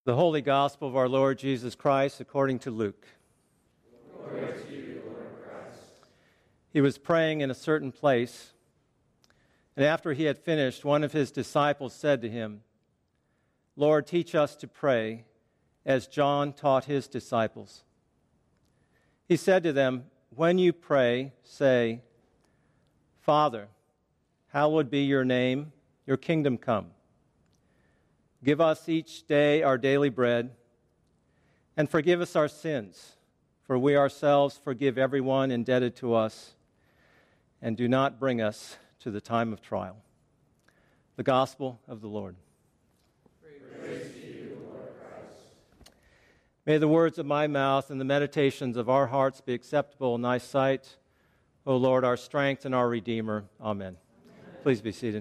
The Holy Gospel of our Lord Jesus Christ according to Luke. Glory to you, Lord Christ. He was praying in a certain place, and after he had finished, one of his disciples said to him, "Lord, teach us to pray, as John taught his disciples." He said to them, "When you pray, say, 'Father, hallowed be your name, your kingdom come. Give us each day our daily bread, and forgive us our sins, for we ourselves forgive everyone indebted to us, and do not bring us to the time of trial.'" The Gospel of the Lord. Praise to you, Lord Christ. May the words of my mouth and the meditations of our hearts be acceptable in thy sight, O Lord, our strength and our Redeemer. Amen. Please be seated.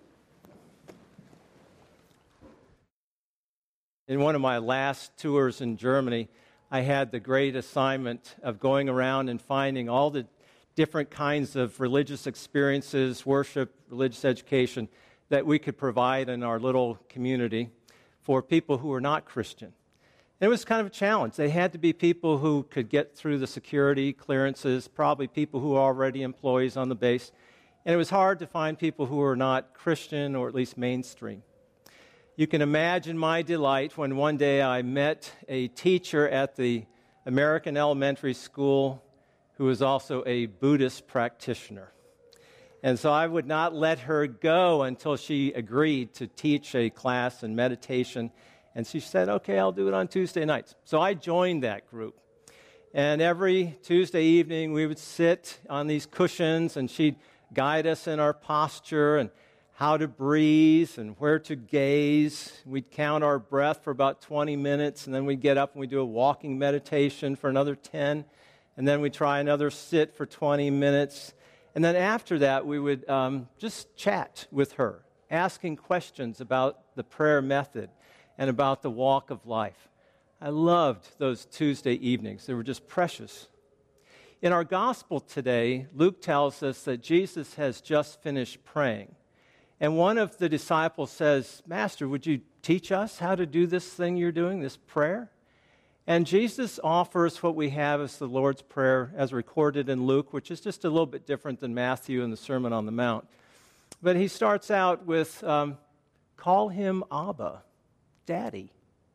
In one of my last tours in Germany, I had the great assignment of going around and finding all the different kinds of religious experiences, worship, religious education that we could provide in our little community for people who were not Christian. And it was kind of a challenge. They had to be people who could get through the security clearances, probably people who were already employees on the base. And it was hard to find people who were not Christian or at least mainstream. You can imagine my delight when one day I met a teacher at the American Elementary School who was also a Buddhist practitioner. And so I would not let her go until she agreed to teach a class in meditation. And she said, "Okay, I'll do it on Tuesday nights." So I joined that group. And every Tuesday evening we would sit on these cushions and she'd guide us in our posture and how to breathe and where to gaze. We'd count our breath for about 20 minutes, and then we'd get up and we'd do a walking meditation for another 10, and then we'd try another sit for 20 minutes. And then after that, we would just chat with her, asking questions about the prayer method and about the walk of life. I loved those Tuesday evenings. They were just precious. In our gospel today, Luke tells us that Jesus has just finished praying. And one of the disciples says, "Master, would you teach us how to do this thing you're doing, this prayer?" And Jesus offers what we have as the Lord's Prayer as recorded in Luke, which is just a little bit different than Matthew and the Sermon on the Mount. But he starts out with, "Call him Abba, Daddy."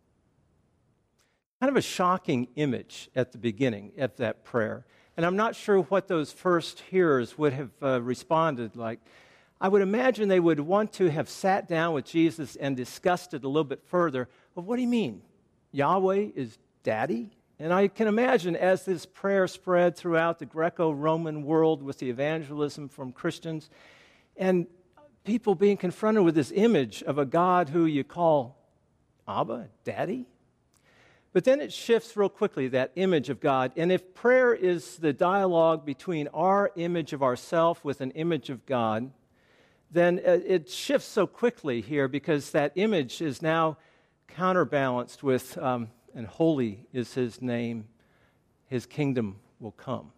Kind of a shocking image at the beginning of that prayer. And I'm not sure what those first hearers would have responded like. I would imagine they would want to have sat down with Jesus and discussed it a little bit further. Well, what do you mean? Yahweh is Daddy? And I can imagine as this prayer spread throughout the Greco-Roman world with the evangelism from Christians and people being confronted with this image of a God who you call Abba, Daddy. But then it shifts real quickly, that image of God. And if prayer is the dialogue between our image of ourself with an image of God, then it shifts so quickly here because that image is now counterbalanced with, and holy is his name, his kingdom will come.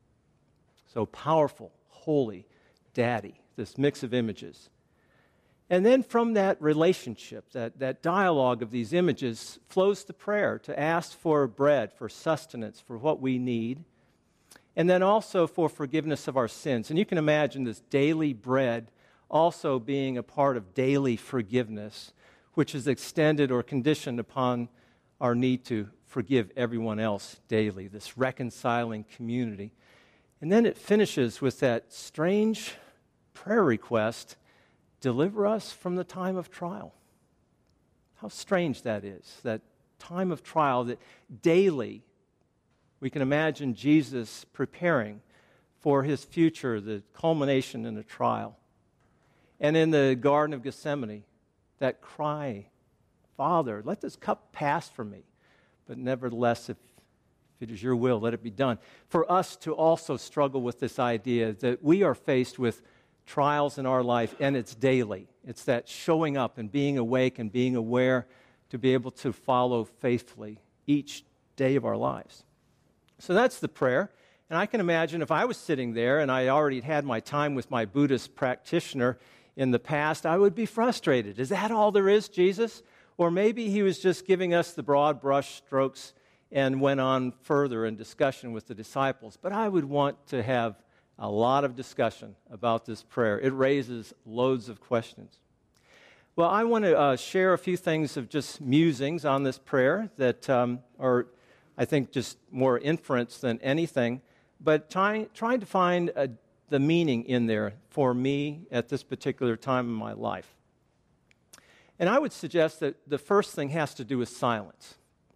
So powerful, holy, Daddy, this mix of images. And then from that relationship, that dialogue of these images flows the prayer to ask for bread, for sustenance, for what we need, and then also for forgiveness of our sins. And you can imagine this daily bread also being a part of daily forgiveness, which is extended or conditioned upon our need to forgive everyone else daily, this reconciling community. And then it finishes with that strange prayer request, "Deliver us from the time of trial." How strange that is, that time of trial that daily we can imagine Jesus preparing for his future, the culmination in a trial. And in the Garden of Gethsemane, that cry, "Father, let this cup pass from me, but nevertheless, if it is your will, let it be done." For us to also struggle with this idea that we are faced with trials in our life, and it's daily. It's that showing up and being awake and being aware to be able to follow faithfully each day of our lives. So that's the prayer. And I can imagine if I was sitting there and I already had my time with my Buddhist practitioner in the past, I would be frustrated. Is that all there is, Jesus? Or maybe he was just giving us the broad brush strokes and went on further in discussion with the disciples. But I would want to have a lot of discussion about this prayer. It raises loads of questions. Well, I want to share a few things of just musings on this prayer that are, I think, just more inference than anything, but trying to find the meaning in there for me at this particular time in my life. And I would suggest that the first thing has to do with silence.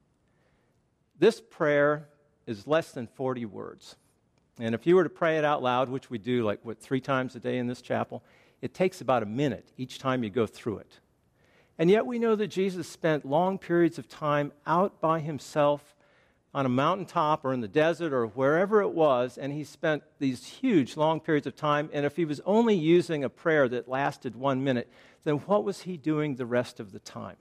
This prayer is less than 40 words. And if you were to pray it out loud, which we do 3 times a day in this chapel, it takes about a minute each time you go through it. And yet we know that Jesus spent long periods of time out by himself on a mountaintop or in the desert or wherever it was, and he spent these huge long periods of time. And if he was only using a prayer that lasted 1 minute, then what was he doing the rest of the time?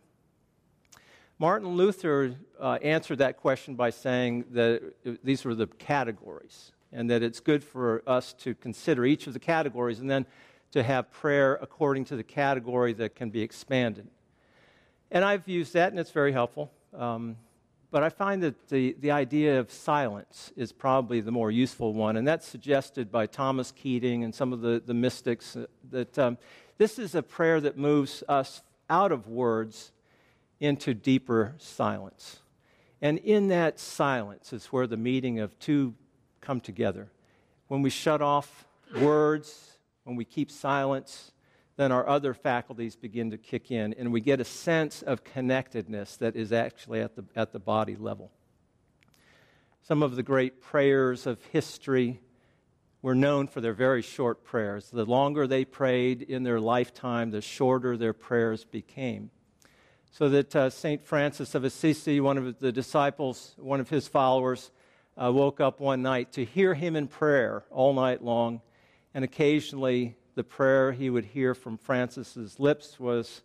Martin Luther answered that question by saying that these were the categories, and that it's good for us to consider each of the categories and then to have prayer according to the category that can be expanded. And I've used that, and it's very helpful. But I find that the idea of silence is probably the more useful one, and that's suggested by Thomas Keating and some of the mystics, that this is a prayer that moves us out of words into deeper silence. And in that silence is where the meeting of two come together. When we shut off words, when we keep silence, then our other faculties begin to kick in, and we get a sense of connectedness that is actually at the body level. Some of the great prayers of history were known for their very short prayers. The longer they prayed in their lifetime, the shorter their prayers became. So that St. Francis of Assisi, one of the disciples, one of his followers, woke up one night to hear him in prayer all night long, and occasionally the prayer he would hear from Francis's lips was,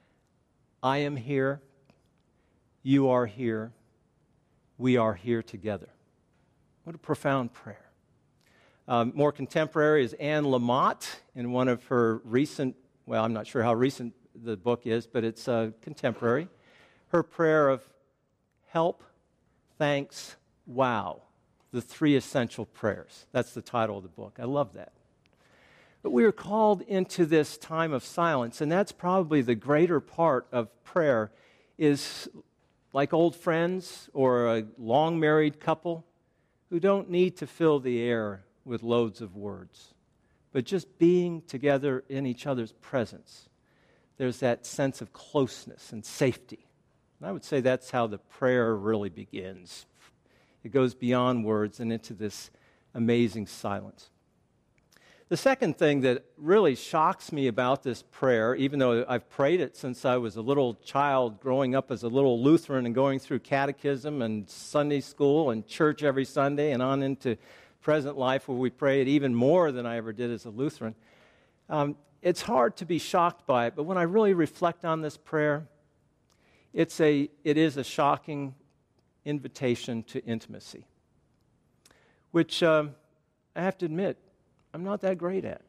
"I am here, you are here, we are here together." What a profound prayer. More contemporary is Anne Lamott in one of her recent, well, I'm not sure how recent the book is, but it's contemporary. Her prayer of help, thanks, wow, the 3 essential prayers. That's the title of the book. I love that. But we are called into this time of silence, and that's probably the greater part of prayer, is like old friends or a long-married couple who don't need to fill the air with loads of words, but just being together in each other's presence. There's that sense of closeness and safety. And I would say that's how the prayer really begins. It goes beyond words and into this amazing silence. The second thing that really shocks me about this prayer, even though I've prayed it since I was a little child growing up as a little Lutheran and going through catechism and Sunday school and church every Sunday and on into present life where we pray it even more than I ever did as a Lutheran, it's hard to be shocked by it. But when I really reflect on this prayer, it is a shocking invitation to intimacy, which I have to admit, I'm not that great at.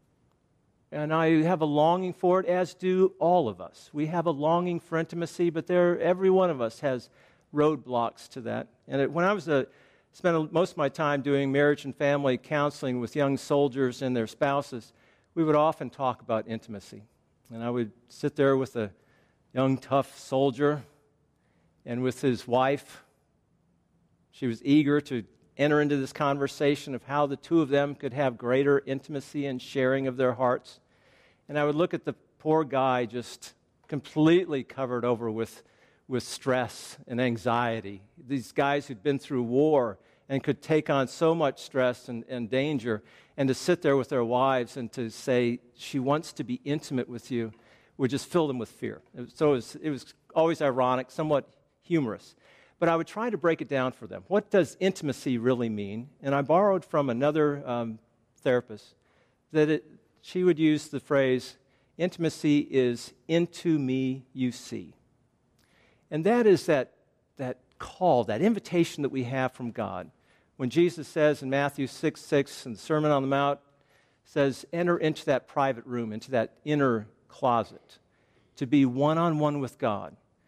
And I have a longing for it, as do all of us. We have a longing for intimacy, but every one of us has roadblocks to that. And when I spent most of my time doing marriage and family counseling with young soldiers and their spouses, we would often talk about intimacy. And I would sit there with a young, tough soldier and with his wife. She was eager to enter into this conversation of how the two of them could have greater intimacy and sharing of their hearts. And I would look at the poor guy just completely covered over with stress and anxiety. These guys who'd been through war and could take on so much stress and danger, and to sit there with their wives and to say, she wants to be intimate with you, would just fill them with fear. So it was always ironic, somewhat humorous. But I would try to break it down for them. What does intimacy really mean? And I borrowed from another therapist that she would use the phrase, intimacy is into me you see. And that is that call, that invitation that we have from God. When Jesus says in Matthew 6:6 in the Sermon on the Mount, says, enter into that private room, into that inner closet, to be one-on-one with God.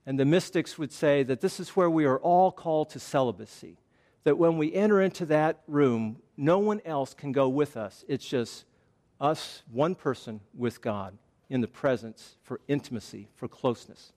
And the mystics would say that this is where we are all called to celibacy, that when we enter into that room, no one else can go with us. It's just us, one person with God in the presence for intimacy, for closeness.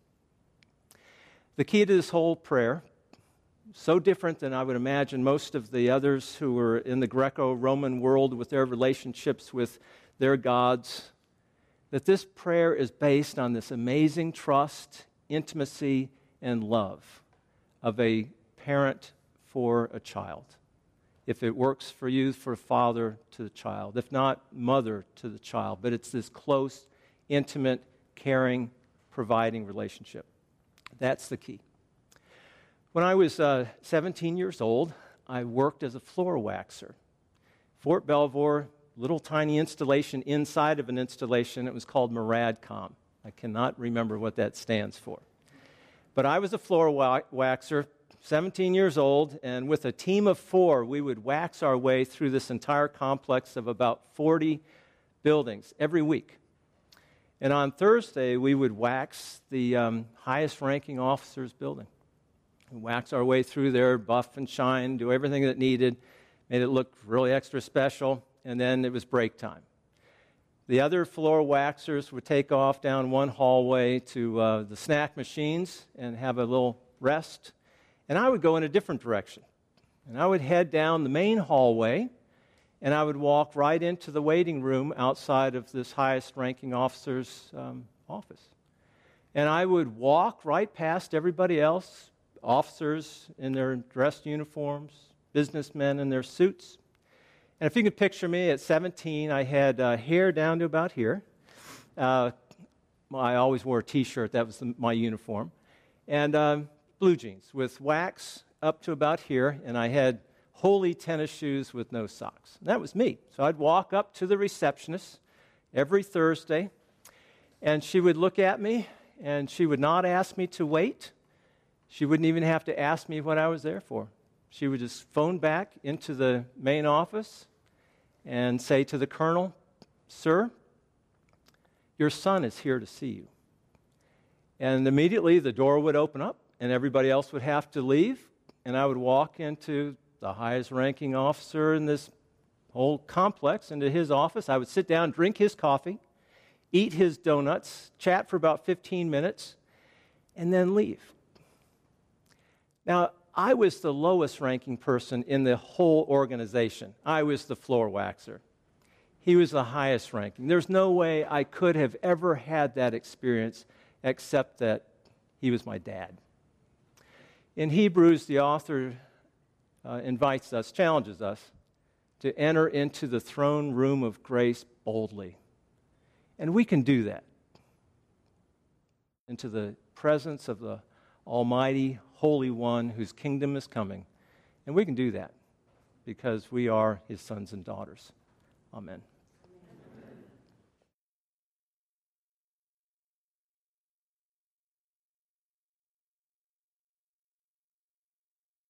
The key to this whole prayer, so different than I would imagine most of the others who were in the Greco-Roman world with their relationships with their gods, that this prayer is based on this amazing trust, intimacy, and love of a parent for a child. If it works for you, for father to the child. If not, mother to the child. But it's this close, intimate, caring, providing relationship. That's the key. When I was 17 years old, I worked as a floor waxer. Fort Belvoir, little tiny installation inside of an installation. It was called MARADCOM. I cannot remember what that stands for. But I was a floor waxer, 17 years old, and with a team of 4, we would wax our way through this entire complex of about 40 buildings every week. And on Thursday, we would wax the highest-ranking officer's building. We wax our way through there, buff and shine, do everything that needed, made it look really extra special, and then it was break time. The other floor waxers would take off down one hallway to the snack machines and have a little rest, and I would go in a different direction. And I would head down the main hallway, and I would walk right into the waiting room outside of this highest-ranking officer's office. And I would walk right past everybody else, officers in their dress uniforms, businessmen in their suits. And if you can picture me at 17, I had hair down to about here. I always wore a T-shirt. That was my uniform. And blue jeans with wax up to about here, and I had holey tennis shoes with no socks. And that was me. So I'd walk up to the receptionist every Thursday, and she would look at me, and she would not ask me to wait. She wouldn't even have to ask me what I was there for. She would just phone back into the main office and say to the colonel, "Sir, your son is here to see you." And immediately the door would open up, and everybody else would have to leave, and I would walk into the highest-ranking officer in this whole complex, into his office. I would sit down, drink his coffee, eat his donuts, chat for about 15 minutes, and then leave. Now, I was the lowest-ranking person in the whole organization. I was the floor waxer. He was the highest-ranking. There's no way I could have ever had that experience except that he was my dad. In Hebrews, the author invites us, challenges us, to enter into the throne room of grace boldly. And we can do that. Into the presence of the Almighty, Holy One, whose kingdom is coming. And we can do that because we are His sons and daughters. Amen.